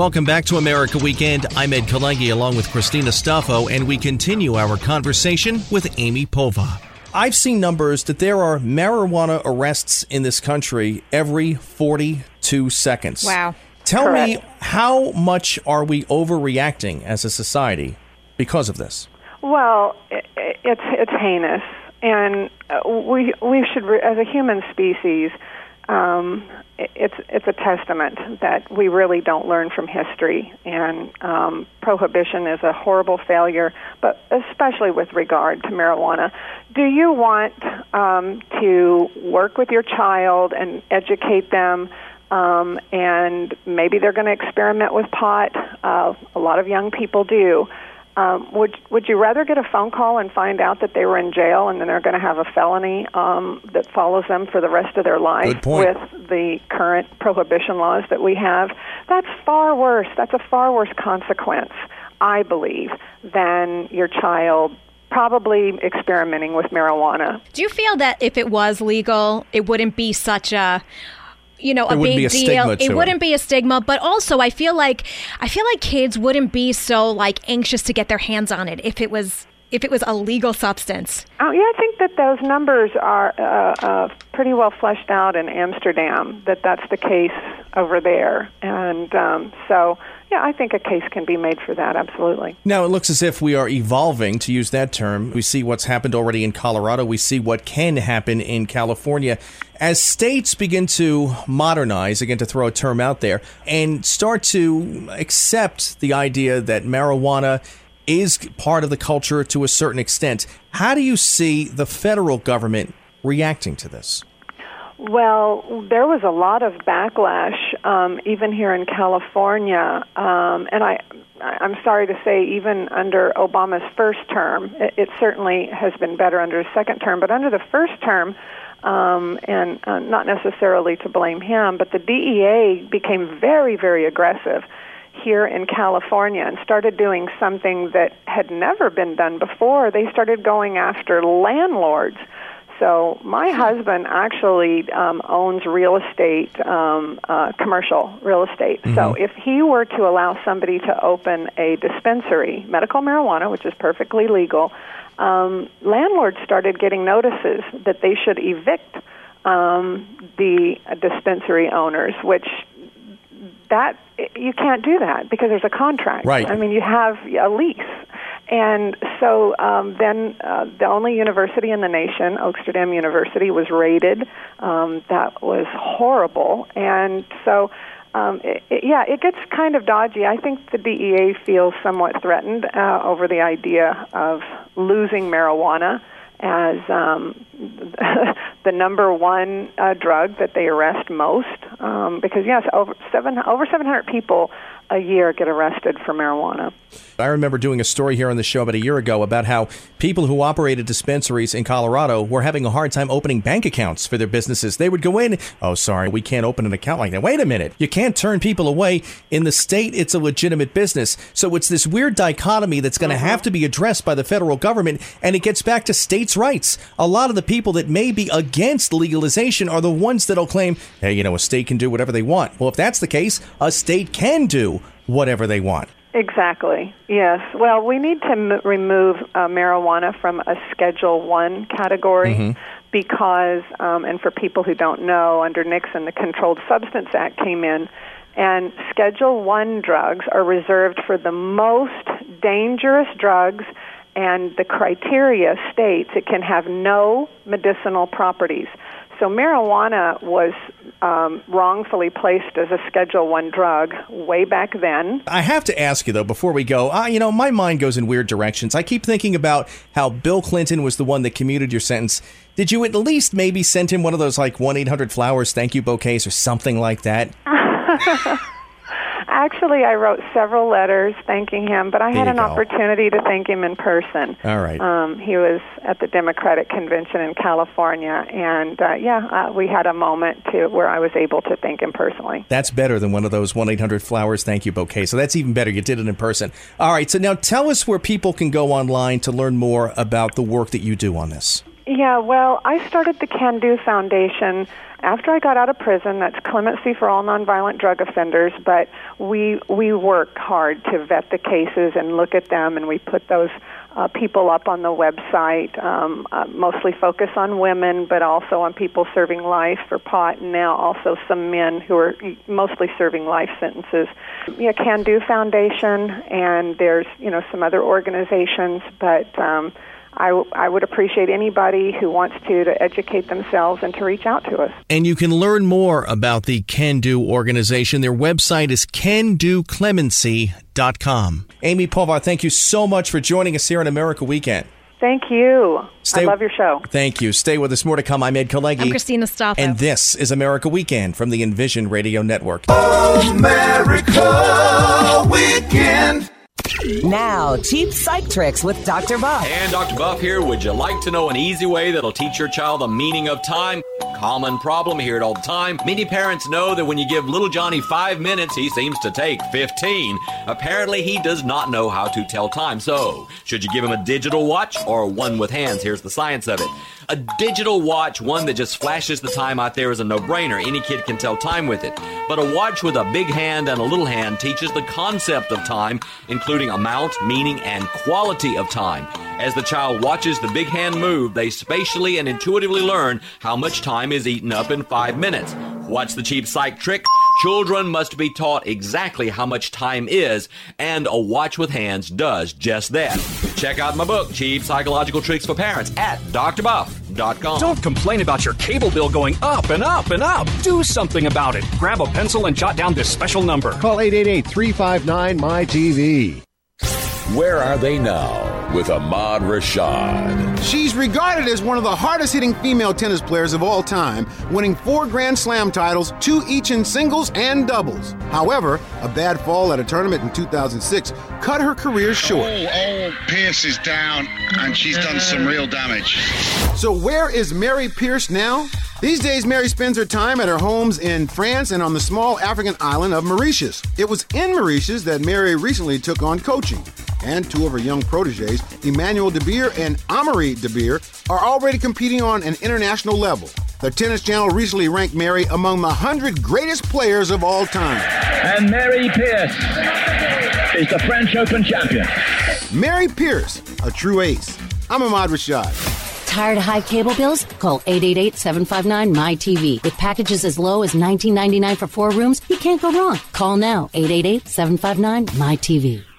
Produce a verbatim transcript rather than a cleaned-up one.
Welcome back to America Weekend. I'm Ed Kalengi along with Christina Staffo, and we continue our conversation with Amy Pova. I've seen numbers that there are marijuana arrests in this country every forty-two seconds. Wow. Tell Correct. me, how much are we overreacting as a society because of this? Well, it, it's it's heinous, and uh, we we should, re- as a human species, um, it, it's it's a testament that we really don't learn from history, and um, prohibition is a horrible failure, but especially with regard to marijuana. Do you want um, to work with your child and educate them? Um, and maybe they're going to experiment with pot. Uh, a lot of young people do. Um, would would you rather get a phone call and find out that they were in jail and then they're going to have a felony um, that follows them for the rest of their life Good point. with the current prohibition laws that we have? That's far worse. That's a far worse consequence, I believe, than your child probably experimenting with marijuana. Do you feel that if it was legal, it wouldn't be such a... you know, a There wouldn't big be a deal. stigma to It it. wouldn't be a stigma, but also I feel like I feel like kids wouldn't be so like anxious to get their hands on it if it was if it was a legal substance. Oh, yeah, I think that those numbers are uh, uh, pretty well fleshed out in Amsterdam, that that's the case over there. And um, so, yeah, I think a case can be made for that, absolutely. Now, it looks as if we are evolving, to use that term. We see what's happened already in Colorado. We see what can happen in California. As states begin to modernize, again, to throw a term out there, and start to accept the idea that marijuana is part of the culture to a certain extent, how do you see the federal government reacting to this? Well, there was a lot of backlash, um, even here in California, um, and I, I'm sorry to say, even under Obama's first term, it, it certainly has been better under his second term, but under the first term, um, and uh, not necessarily to blame him, but the D E A became very, very aggressive here in California and started doing something that had never been done before. They started going after landlords. So my husband actually um, owns real estate, um, uh, commercial real estate. Mm-hmm. So if he were to allow somebody to open a dispensary, medical marijuana, which is perfectly legal, um, landlords started getting notices that they should evict um, the dispensary owners, which that you can't do that because there's a contract. Right. I mean, you have a lease. And so um, then uh, the only university in the nation, Oaksterdam University, was raided. Um, that was horrible. And so, um, it, it, yeah, it gets kind of dodgy. I think the D E A feels somewhat threatened uh, over the idea of losing marijuana as um, the number one uh, drug that they arrest most. Um, because, yes, over seven over seven hundred people a year get arrested for marijuana. I remember doing a story here on the show about a year ago about how people who operated dispensaries in Colorado were having a hard time opening bank accounts for their businesses. They would go in, oh, sorry, we can't open an account like that. Wait a minute. You can't turn people away. In the state, it's a legitimate business. So it's this weird dichotomy that's going to mm-hmm. have to be addressed by the federal government, and it gets back to states' rights. A lot of the people that may be against legalization are the ones that'll claim, hey, you know, a state can do whatever they want. Well, if that's the case, a state can do whatever they want. Exactly. Yes. Well, we need to m- remove uh, marijuana from a Schedule One category mm-hmm. because, um, and for people who don't know, under Nixon, the Controlled Substance Act came in, and Schedule One drugs are reserved for the most dangerous drugs, and the criteria states it can have no medicinal properties. So marijuana was um, wrongfully placed as a Schedule One drug way back then. I have to ask you, though, before we go, uh, you know, my mind goes in weird directions. I keep thinking about how Bill Clinton was the one that commuted your sentence. Did you at least maybe send him one of those, like, one eight hundred flowers thank you bouquets or something like that? Actually, I wrote several letters thanking him, but I had an go. opportunity to thank him in person. All right. Um, he was at the Democratic Convention in California, and uh, yeah, uh, we had a moment to where I was able to thank him personally. That's better than one of those one eight hundred flowers thank you bouquets, so that's even better. You did it in person. All right, so now tell us where people can go online to learn more about the work that you do on this. Yeah, well, I started the Can Do Foundation after I got out of prison, that's Clemency for All Nonviolent Drug Offenders, but we we work hard to vet the cases and look at them, and we put those uh, people up on the website, um, uh, mostly focus on women, but also on people serving life for pot, and now also some men who are mostly serving life sentences. You know, Can Do Foundation, and there's, you know, some other organizations, but um, I, I would appreciate anybody who wants to to educate themselves and to reach out to us. And you can learn more about the Can Do organization. Their website is can do clemency dot com. Amy Povar, thank you so much for joining us here on America Weekend. Thank you. Stay, I love your show. Thank you. Stay with us. More to come. I'm Ed Kalegi. I'm Christina Stoffa. And this is America Weekend from the Envision Radio Network. America Weekend. Now, cheap psych tricks with Doctor Buff. And Doctor Buff here. Would you like to know an easy way that'll teach your child the meaning of time? Common problem, hear it all the time. Many parents know that when you give little Johnny five minutes, he seems to take fifteen. Apparently, he does not know how to tell time. So, should you give him a digital watch or one with hands? Here's the science of it. A digital watch, one that just flashes the time out there, is a no-brainer. Any kid can tell time with it. But a watch with a big hand and a little hand teaches the concept of time, including amount, meaning, and quality of time. As the child watches the big hand move, they spatially and intuitively learn how much time is eaten up in five minutes. What's the cheap psych trick? Children must be taught exactly how much time is, and a watch with hands does just that. Check out my book, Cheap Psychological Tricks for Parents, at d r buff dot com. Don't complain about your cable bill going up and up and up. Do something about it. Grab a pencil and jot down this special number. Call eight eight eight, three five nine, M Y T V. Where are they now? With Ahmad Rashad. She's regarded as one of the hardest-hitting female tennis players of all time, winning four Grand Slam titles, two each in singles and doubles. However, a bad fall at a tournament in two thousand six cut her career short. Oh, oh, Pierce is down, and she's done some real damage. So where is Mary Pierce now? These days, Mary spends her time at her homes in France and on the small African island of Mauritius. It was in Mauritius that Mary recently took on coaching. And two of her young proteges, Emmanuel De Beer and Amaury De Beer, are already competing on an international level. The Tennis Channel recently ranked Mary among the one hundred greatest players of all time. And Mary Pierce is the French Open champion. Mary Pierce, a true ace. I'm Ahmad Rashad. Tired of high cable bills? Call eight eight eight, seven five nine, M Y T V. With packages as low as nineteen ninety-nine for four rooms, you can't go wrong. Call now, eight eight eight, seven five nine, M Y T V.